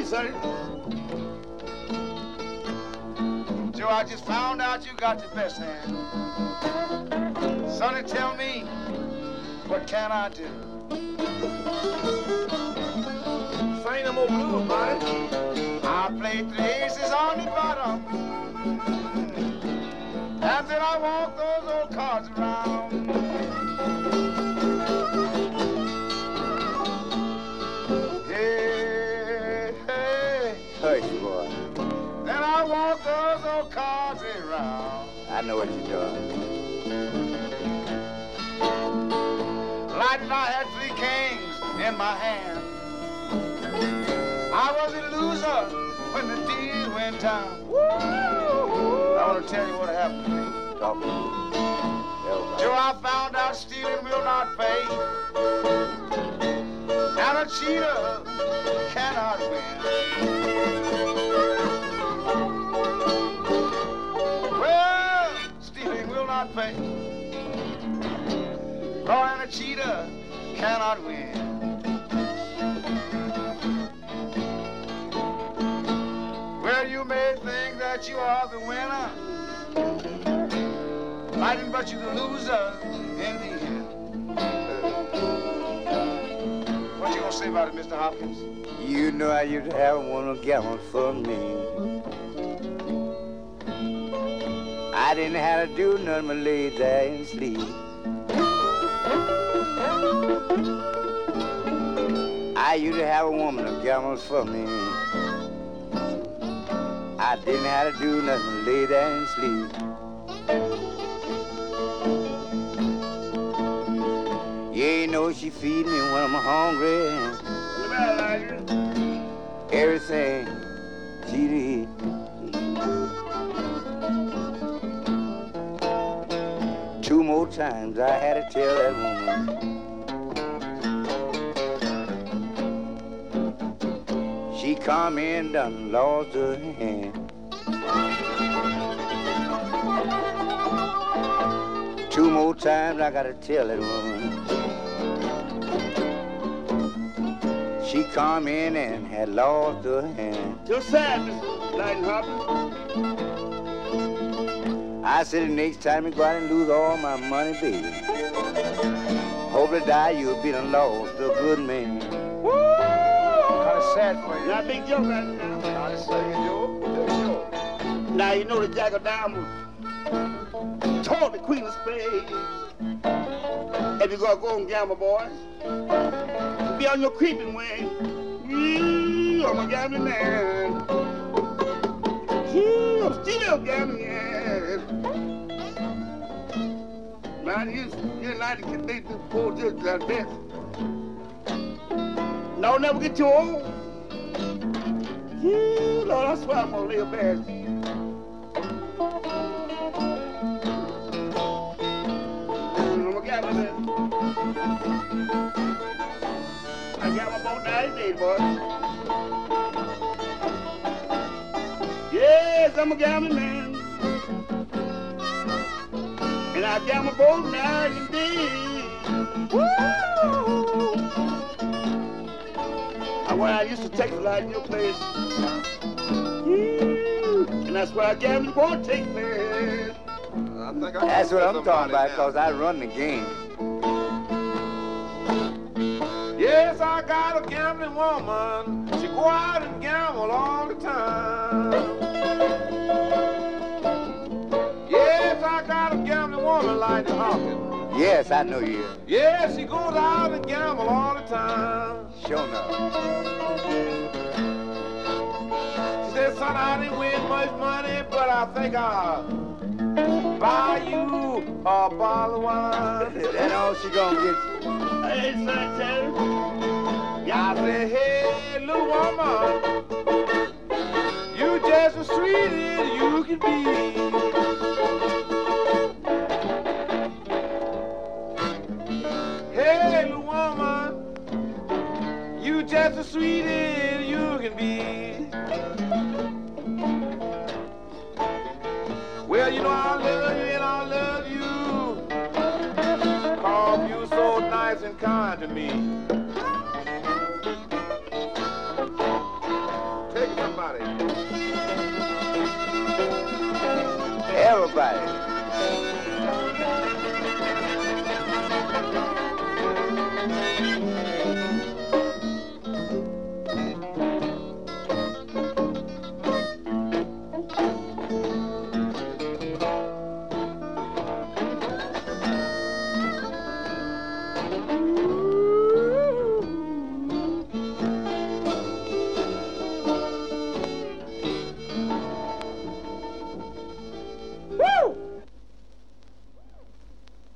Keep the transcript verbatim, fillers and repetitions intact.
Sonny. Joe, I just found out you got the best hand. Sonny, tell me, what can I do? Sing them old blues, buddy. I played three aces on the bottom. And then I walk those old cards around. Hey, hey. Hush, boy. Then I walk those old cards around. I know what you're doing. Like if I had three kings in my hand. I was a loser when the deal went down. Woo! I want to tell you what happened to me. Talk to me. Joe, I found out stealing will not pay. And a cheater cannot win. Well, stealing will not pay. Lord, and a cheater cannot win. Well, you may think that you are the winner, fighting, but you're the loser in the end. What you gonna say about it, Mister Hopkins? You know I used to have one of gamble for me. I didn't have to do nothing but lay there and sleep. I used to have a woman of gamble for me. I didn't have to do nothing but lay there and sleep. Yeah, you know she feed me when I'm hungry. Everything she'd eat. Two more times I had to tell that woman. She come in, done lost her hand. Two more times I gotta tell that woman. She come in and had lost her hand. You're sad, Mister Lightning Hopkins. I said the next time you go out and lose all my money, baby. Hope to die you'll be done lost a good man. Woo! Kind of sad for you. Not big joke right now. Not a second, Joe. Big joke. Now you know the Jack of Diamonds taught the Queen of Spades. If you gonna go and gamble, boy, be on your creeping wing. Mm, I'm a gambling man. Mm, I'm still gambling, yeah. Man, you, you're not to get they do pull just like this. No, never get too old. Mm, Lord, I swear I'm gonna live bad. I got my boat ninety days, boy. Yes, I'm a gambling man. And I got my boat ninety days. Woo! And when I used to take a lot in your place. Mm, and that's where I gamble won't take place. I think I That's what I'm talking about, now. because I run the game. Yes, I got a gambling woman. She go out and gamble all the time. Yes, I got a gambling woman like the Hopkins. Yes, I know you. Yes, she goes out and gamble all the time. Sure enough. She said, son, I didn't win much money, but I think I'll buy you a bottle of wine. That's all she gonna get you. Hey, son, tell me. I said, hey, little woman, you just as sweet as you can be. Hey, little woman, you just as sweet as you can be. Well, you know I love you and I love you, 'cause you so nice and kind to me. everybody. Everybody.